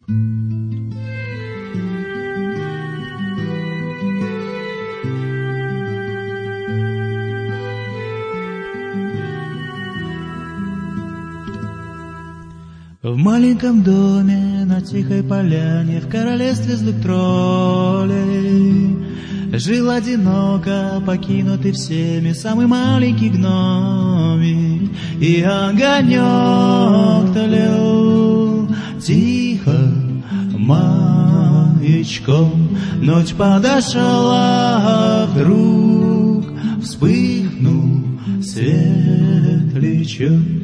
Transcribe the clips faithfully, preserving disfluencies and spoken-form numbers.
В маленьком доме на тихой поляне, в королевстве злых троллей, жил одиноко, покинутый всеми, самый маленький гномик. И огонек тлел тихо маячком. Ночь подошла, вдруг вспыхнул светлячок.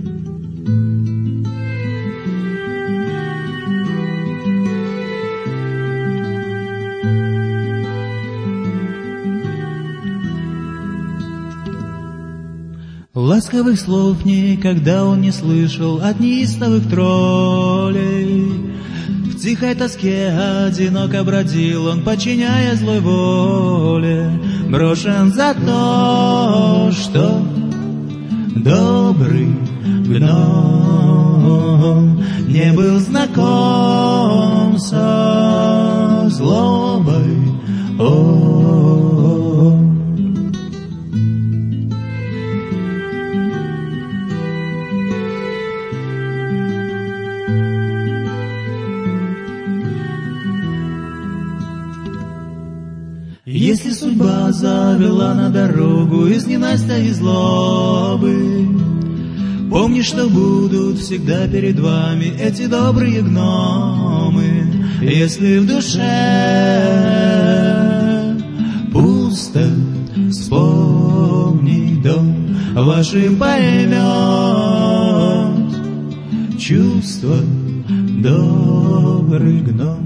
Ласковых слов никогда он не слышал от неистовых троллей. В тихой тоске одиноко бродил он, подчиняя злой воле. Брошен за то, что добрый гном не был знаком со злобой. О-о-о. Если судьба завела на дорогу из ненастья и злобы, помни, что будут всегда перед вами эти добрые гномы. Если в душе пусто, вспомни дом ваши поймет чувство добрый гном.